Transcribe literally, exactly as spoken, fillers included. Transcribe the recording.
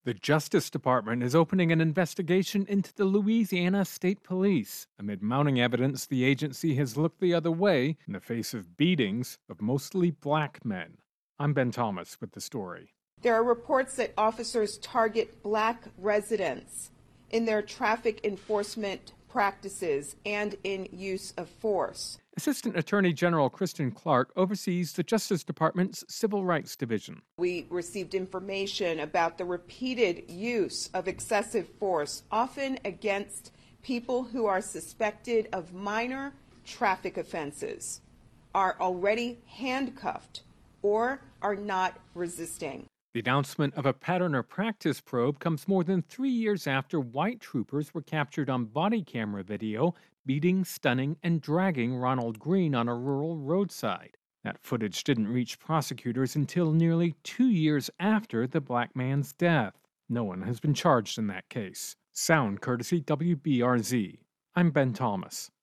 The Justice Department is opening an investigation into the Louisiana State Police. Amid mounting evidence, the agency has looked the other way in the face of beatings of mostly black men. I'm Ben Thomas with the story. There are reports that officers target black residents in their traffic enforcement practices and in use of force. Assistant Attorney General Kristen Clark oversees the Justice Department's Civil Rights Division. We received information about the repeated use of excessive force, often against people who are suspected of minor traffic offenses, are already handcuffed, or are not resisting. The announcement of a pattern or practice probe comes more than three years after white troopers were captured on body camera video beating, stunning, and dragging Ronald Green on a rural roadside. That footage didn't reach prosecutors until nearly two years after the black man's death. No one has been charged in that case. Sound courtesy W B R Z. I'm Ben Thomas.